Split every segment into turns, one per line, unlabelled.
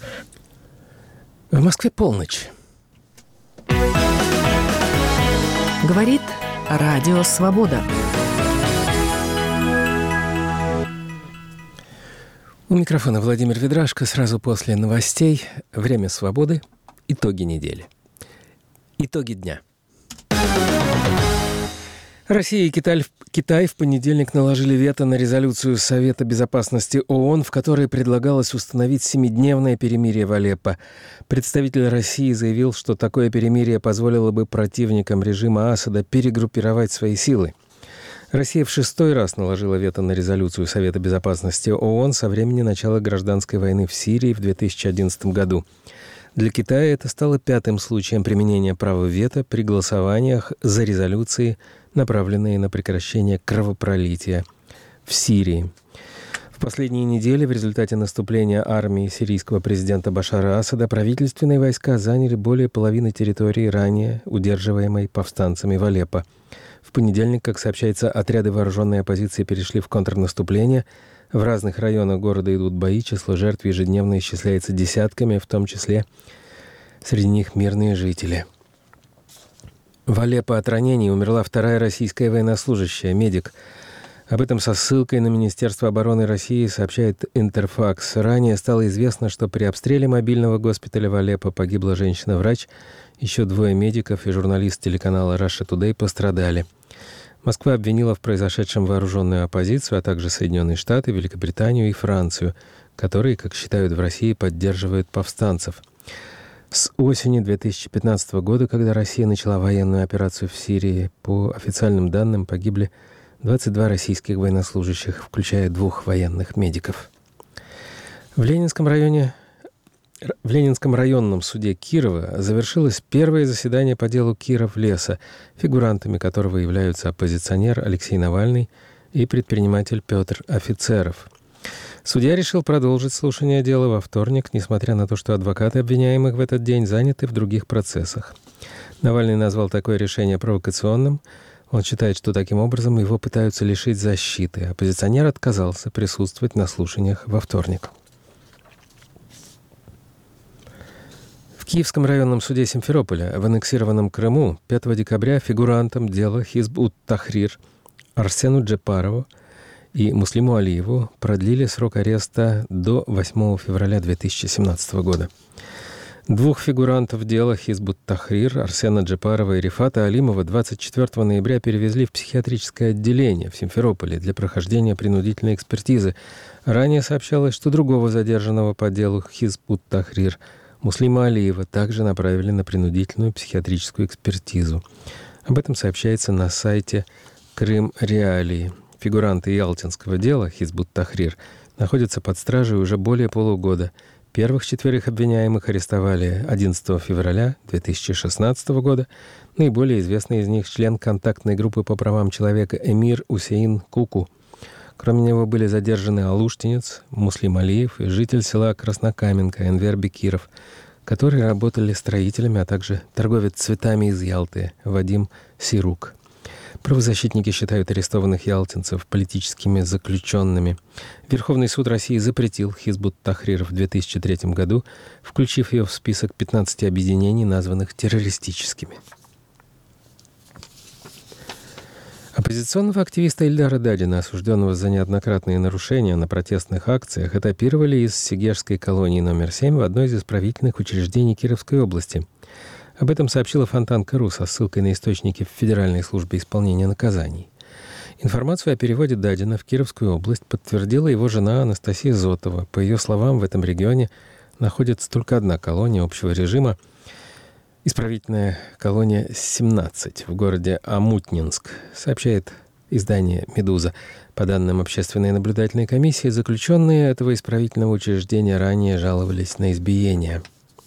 В Москве полночь.
Говорит Радио Свобода.
У микрофона Владимир Ведрашко. Сразу после новостей «Время свободы». Итоги недели. Итоги дня. Россия и Китай в понедельник наложили вето на резолюцию Совета Безопасности ООН, в которой предлагалось установить 7-дневное перемирие в Алеппо. Представитель России заявил, что такое перемирие позволило бы противникам режима Асада перегруппировать свои силы. Россия в 6-й раз наложила вето на резолюцию Совета Безопасности ООН со времени начала гражданской войны в Сирии в 2011 году. Для Китая это стало 5-м случаем применения права вето при голосованиях за резолюции, направленные на прекращение кровопролития в Сирии. В последние недели в результате наступления армии сирийского президента Башара Асада правительственные войска заняли более половины территории, ранее удерживаемой повстанцами в Алеппо. В понедельник, как сообщается, отряды вооруженной оппозиции перешли в контрнаступление. В разных районах города идут бои, число жертв ежедневно исчисляется десятками, в том числе среди них мирные жители. В Алеппо от ранений умерла 2-я российская военнослужащая, медик. Об этом со ссылкой на Министерство обороны России сообщает Интерфакс. Ранее стало известно, что при обстреле мобильного госпиталя в Алеппо погибла женщина-врач, еще 2 медиков и журналист телеканала Russia Today пострадали. Москва обвинила в произошедшем вооруженную оппозицию, а также Соединенные Штаты, Великобританию и Францию, которые, как считают в России, поддерживают повстанцев. С осени 2015 года, когда Россия начала военную операцию в Сирии, по официальным данным погибли 22 российских военнослужащих, включая 2 военных медиков. В Ленинском районном суде Кирова завершилось первое заседание по делу Киров-Леса, фигурантами которого являются оппозиционер Алексей Навальный и предприниматель Петр Офицеров. Судья решил продолжить слушание дела во вторник, несмотря на то, что адвокаты обвиняемых в этот день заняты в других процессах. Навальный назвал такое решение провокационным. Он считает, что таким образом его пытаются лишить защиты. Оппозиционер отказался присутствовать на слушаниях во вторник. В Киевском районном суде Симферополя в аннексированном Крыму 5 декабря фигурантам дела Хизб-ут-Тахрир Арсену Джепарову и Муслиму Алиеву продлили срок ареста до 8 февраля 2017 года. 2 фигурантов дела Хизб-ут-Тахрир Арсена Джепарова и Рифата Алимова 24 ноября перевезли в психиатрическое отделение в Симферополе для прохождения принудительной экспертизы. Ранее сообщалось, что другого задержанного по делу Хизб-ут-Тахрир Муслима Алиева также направили на принудительную психиатрическую экспертизу. Об этом сообщается на сайте Крым Реалии. Фигуранты ялтинского дела Хизб-ут-Тахрир находятся под стражей уже более полугода. Первых 4 обвиняемых арестовали 11 февраля 2016 года. Наиболее известный из них член контактной группы по правам человека Эмир Усейн Куку. Кроме него были задержаны алуштинец Муслим Алиев и житель села Краснокаменка Энвер Бекиров, которые работали строителями, а также торговец цветами из Ялты Вадим Сирук. Правозащитники считают арестованных ялтинцев политическими заключенными. Верховный суд России запретил Хизб-ут-Тахрир в 2003 году, включив ее в список 15 объединений, названных террористическими. Оппозиционного активиста Ильдара Дадина, осужденного за неоднократные нарушения на протестных акциях, этапировали из Сегежской колонии номер 7 в одно из исправительных учреждений Кировской области. Об этом сообщила Фонтанка.ру со ссылкой на источники в Федеральной службе исполнения наказаний. Информацию о переводе Дадина в Кировскую область подтвердила его жена Анастасия Зотова. По ее словам, в этом регионе находится только одна колония общего режима, исправительная колония 17 в городе Омутнинск, сообщает издание «Медуза». По данным общественной наблюдательной комиссии, заключенные этого исправительного учреждения ранее жаловались на избиения.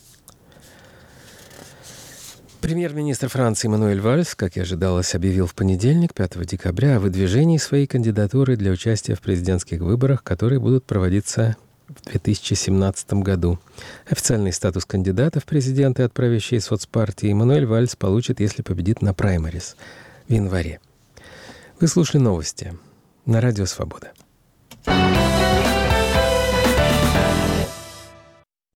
Премьер-министр Франции Мануэль Вальс, как и ожидалось, объявил в понедельник, 5 декабря, о выдвижении своей кандидатуры для участия в президентских выборах, которые будут проводиться в 2017 году. Официальный статус кандидата в президенты от правящей соцпартии Мануэль Вальс получит, если победит на праймерис в январе. Вы слушали новости на Радио Свобода.